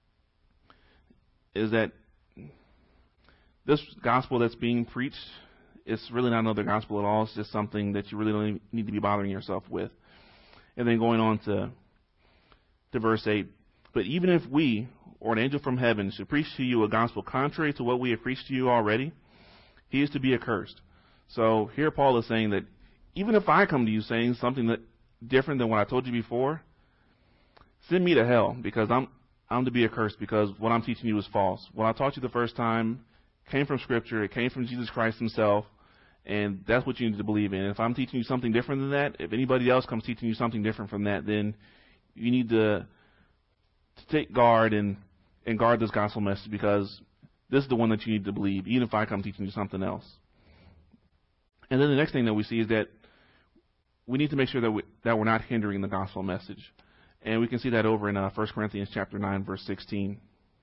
[SPEAKER 2] this gospel that's being preached is really not another gospel at all. It's just something that you really don't need to be bothering yourself with. And then going on to verse 8, but even if we or an angel from heaven should preach to you a gospel contrary to what we have preached to you already, he is to be accursed. So here Paul is saying that even if I come to you saying something that different than what I told you before, send me to hell, because I'm to be accursed, because what I'm teaching you is false. What I taught you the first time came from Scripture. It came from Jesus Christ himself, and that's what you need to believe in. If I'm teaching you something different than that, if anybody else comes teaching you something different from that, then you need to take guard and guard this gospel message, because this is the one that you need to believe, even if I come teaching you something else. And then the next thing that we see is that we need to make sure that we're not hindering the gospel message. And we can see that over in 1 Corinthians chapter 9, verse 16.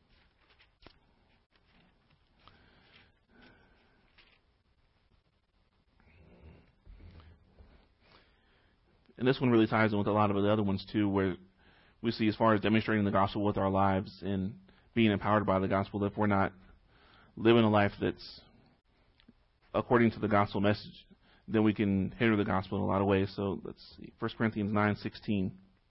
[SPEAKER 2] And this one really ties in with a lot of the other ones too, where we see as far as demonstrating the gospel with our lives and being empowered by the gospel, that if we're not living a life that's according to the gospel message, then we can hinder the gospel in a lot of ways. So let's see, 1 Corinthians 9:16.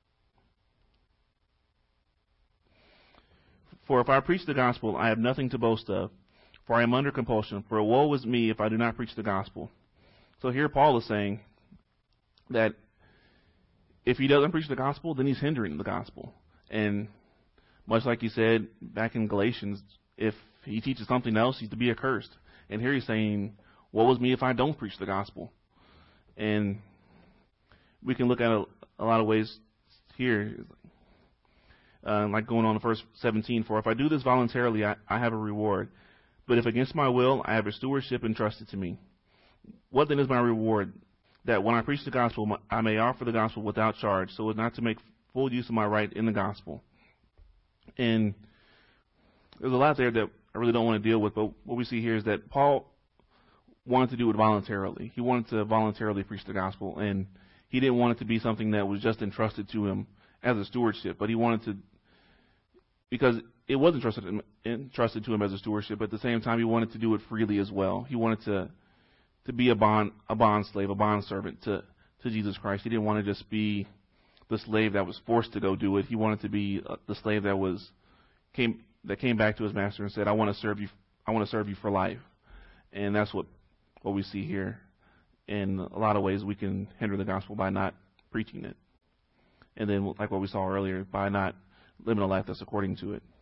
[SPEAKER 2] For if I preach the gospel, I have nothing to boast of, for I am under compulsion. For woe is me if I do not preach the gospel. So here Paul is saying that if he doesn't preach the gospel, then he's hindering the gospel. And much like he said back in Galatians, if he teaches something else, he's to be accursed. And here he's saying, what was me if I don't preach the gospel? And we can look at a lot of ways here, like going on to verse 17. For if I do this voluntarily, I have a reward. But if against my will, I have a stewardship entrusted to me. What then is my reward? That when I preach the gospel, I may offer the gospel without charge, so as not to make full use of my right in the gospel. And there's a lot there that I really don't want to deal with, but what we see here is that Paul wanted to do it voluntarily. He wanted to voluntarily preach the gospel, and he didn't want it to be something that was just entrusted to him as a stewardship, but he wanted to, because it was entrusted to him as a stewardship, but at the same time he wanted to do it freely as well. He wanted to be a bond slave, a bond servant to Jesus Christ. He didn't want to just be the slave that was forced to go do it. He wanted to be the slave that came back to his master and said, I want to serve you for life. And that's what we see here. In a lot of ways we can hinder the gospel by not preaching it. And then, like what we saw earlier, by not living a life that's according to it.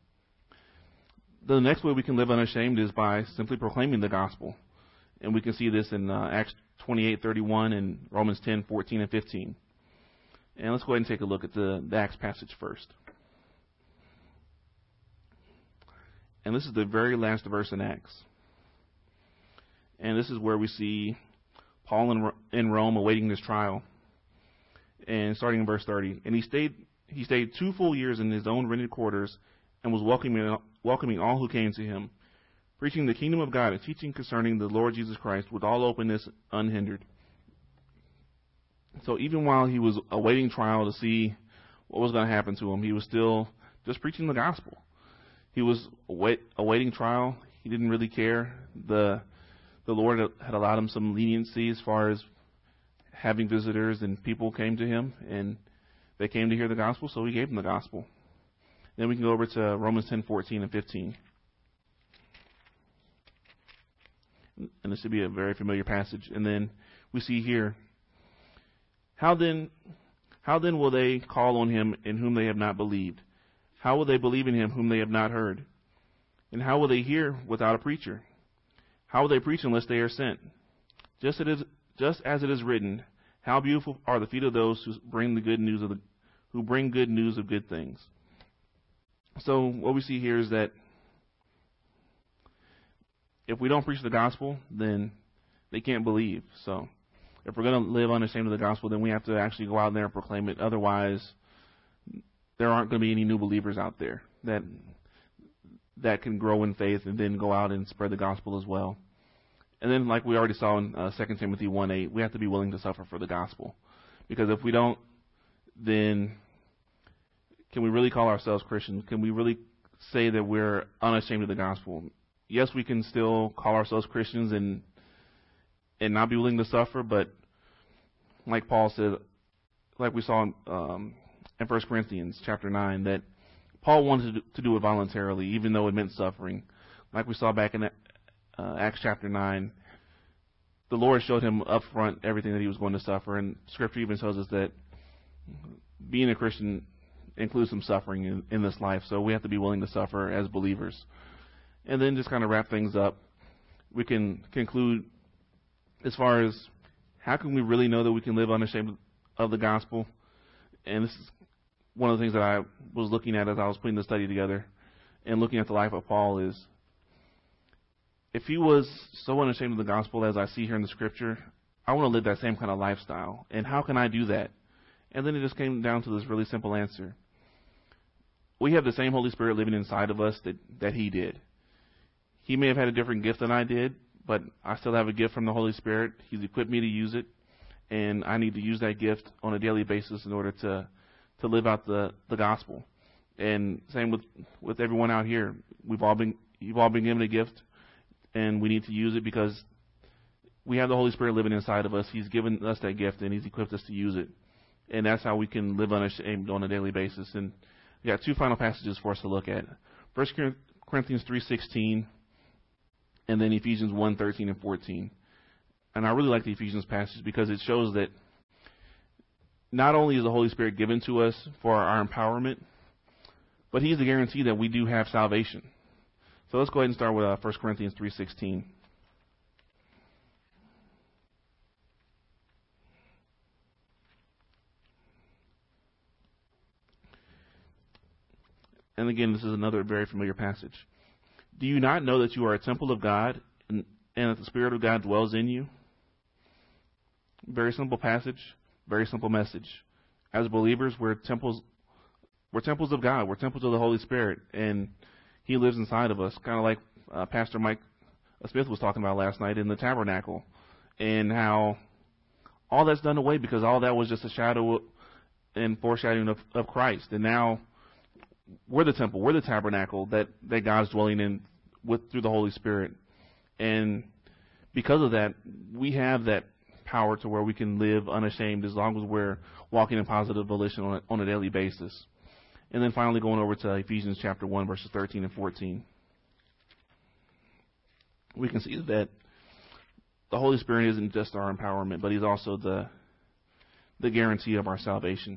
[SPEAKER 2] The next way we can live unashamed is by simply proclaiming the gospel. And we can see this in Acts 28:31 and Romans 10:14 and 15. And let's go ahead and take a look at the Acts passage first. And this is the very last verse in Acts. And this is where we see Paul in Rome awaiting his trial. And starting in verse 30. And he stayed 2 full years in his own rented quarters and was welcoming all who came to him, preaching the kingdom of God and teaching concerning the Lord Jesus Christ with all openness unhindered. So even while he was awaiting trial to see what was going to happen to him, he was still just preaching the gospel. He was awaiting trial. He didn't really care. The Lord had allowed him some leniency as far as having visitors, and people came to him, and they came to hear the gospel, so he gave them the gospel. Then we can go over to Romans 10:14 and 15. And this should be a very familiar passage. And then we see here, How then will they call on him in whom they have not believed? How will they believe in him whom they have not heard? And how will they hear without a preacher? How will they preach unless they are sent? Just as it is written, how beautiful are the feet of those who bring good news of good things. So what we see here is that if we don't preach the gospel, then they can't believe. So if we're going to live unashamed of the gospel, then we have to actually go out there and proclaim it. Otherwise, there aren't going to be any new believers out there that can grow in faith and then go out and spread the gospel as well. And then, like we already saw in 2 Timothy 1:8, we have to be willing to suffer for the gospel. Because if we don't, then can we really call ourselves Christians? Can we really say that we're unashamed of the gospel? Yes, we can still call ourselves Christians and not be willing to suffer, but like Paul said, like we saw in 1 Corinthians chapter 9, that Paul wanted to do it voluntarily, even though it meant suffering. Like we saw back in Acts chapter 9, the Lord showed him up front everything that he was going to suffer, and Scripture even tells us that being a Christian includes some suffering in this life, so we have to be willing to suffer as believers. And then just kind of wrap things up, we can conclude as far as how can we really know that we can live unashamed of the gospel. And this is one of the things that I was looking at as I was putting the study together and looking at the life of Paul is, if he was so unashamed of the gospel as I see here in the Scripture, I want to live that same kind of lifestyle. And how can I do that? And then it just came down to this really simple answer. We have the same Holy Spirit living inside of us that he did. He may have had a different gift than I did, but I still have a gift from the Holy Spirit. He's equipped me to use it, and I need to use that gift on a daily basis in order to live out the gospel. And same with everyone out here. You've all been given a gift, and we need to use it because we have the Holy Spirit living inside of us. He's given us that gift, and he's equipped us to use it. And that's how we can live unashamed on a daily basis. And we got 2 final passages for us to look at. 1 Corinthians 3:16, and then Ephesians 1:13 and 14. And I really like the Ephesians passage because it shows that not only is the Holy Spirit given to us for our empowerment, but he's the guarantee that we do have salvation. So let's go ahead and start with 1 Corinthians 3:16. and again, this is another very familiar passage. Do you not know that you are a temple of God and that the Spirit of God dwells in you? Very simple passage, very simple message. As believers, we're temples of God. We're temples of the Holy Spirit, and He lives inside of us, kind of like Pastor Mike Smith was talking about last night in the tabernacle, and how all that's done away because all that was just a shadow and foreshadowing of Christ. And now we're the temple, we're the tabernacle that God's dwelling in through the Holy Spirit. And because of that, we have that power to where we can live unashamed as long as we're walking in positive volition on a daily basis. And then finally going over to Ephesians chapter 1, verses 13 and 14. We can see that the Holy Spirit isn't just our empowerment, but He's also the guarantee of our salvation.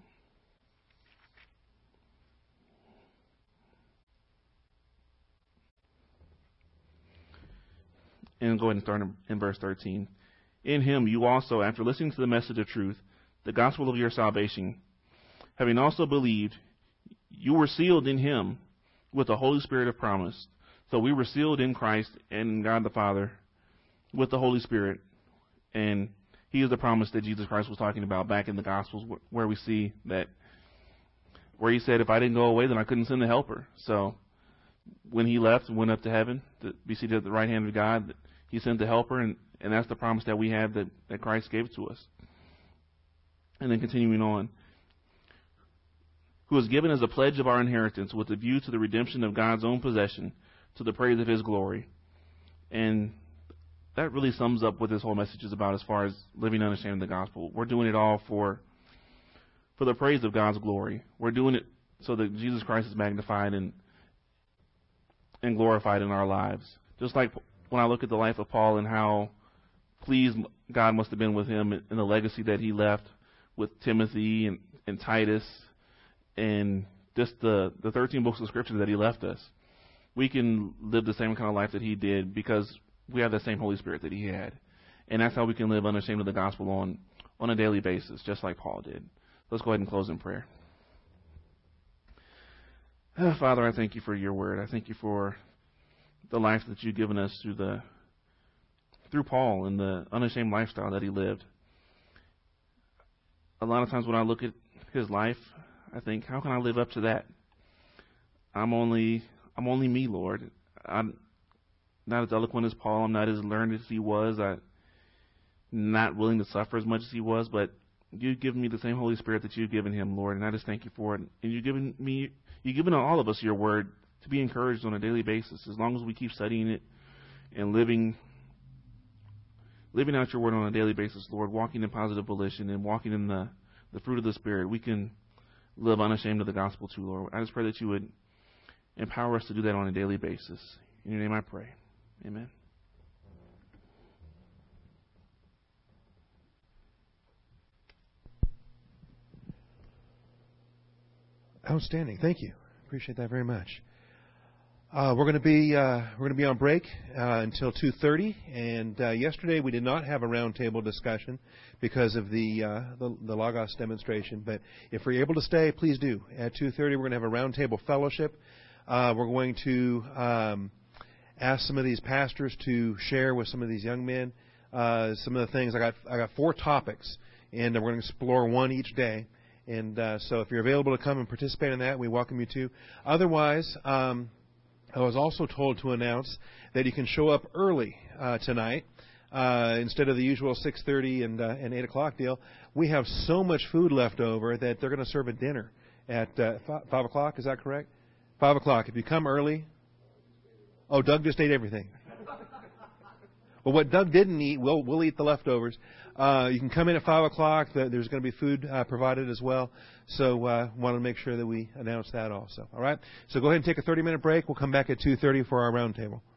[SPEAKER 2] And go ahead and start in verse 13. In Him you also, after listening to the message of truth, the gospel of your salvation, having also believed, you were sealed in Him with the Holy Spirit of promise. So we were sealed in Christ and in God the Father with the Holy Spirit. And He is the promise that Jesus Christ was talking about back in the Gospels, where we see that, where He said, if I didn't go away, then I couldn't send the Helper. So when He left and went up to heaven to be seated at the right hand of God, He sent the Helper, and that's the promise that we have that Christ gave to us. And then continuing on, who was given as a pledge of our inheritance with a view to the redemption of God's own possession, to the praise of His glory. And that really sums up what this whole message is about as far as living unashamed of the gospel. We're doing it all for the praise of God's glory. We're doing it so that Jesus Christ is magnified and glorified in our lives. Just like when I look at the life of Paul and how pleased God must have been with him and the legacy that he left with Timothy and Titus and just the 13 books of Scripture that he left us. We can live the same kind of life that he did because we have the same Holy Spirit that he had. And that's how we can live unashamed of the gospel on a daily basis, just like Paul did. Let's go ahead and close in prayer. Father, I thank you for your word. I thank you for the life that you've given us through Paul and the unashamed lifestyle that he lived. A lot of times when I look at his life, I think, how can I live up to that? I'm only me, Lord. I'm not as eloquent as Paul. I'm not as learned as he was. I'm not willing to suffer as much as he was, but you've given me the same Holy Spirit that you've given him, Lord, and I just thank you for it. And you've given all of us your word to be encouraged on a daily basis. As long as we keep studying it and living out your word on a daily basis, Lord, walking in positive volition and walking in the fruit of the Spirit, we can live unashamed of the gospel too, Lord. I just pray that you would empower us to do that on a daily basis. In your name I pray. Amen.
[SPEAKER 1] Outstanding. Thank you. Appreciate that very much. We're going to be on break until 2:30. And yesterday we did not have a roundtable discussion because of the Logos demonstration. But if you're able to stay, please do. At 2:30 we're going to have a roundtable fellowship. We're going to ask some of these pastors to share with some of these young men some of the things. I got 4 topics, and we're going to explore one each day. And so if you're available to come and participate in that, we welcome you to. Otherwise, I was also told to announce that you can show up early tonight instead of the usual 6:30 and 8 o'clock deal. We have so much food left over that they're going to serve a dinner at 5 o'clock. Is that correct? 5 o'clock. If you come early. Oh, Doug just ate everything. Well, what Doug didn't eat, we'll eat the leftovers. You can come in at 5 o'clock. There's going to be food provided as well. So want to make sure that we announce that also. All right? So go ahead and take a 30-minute break. We'll come back at 2:30 for our roundtable.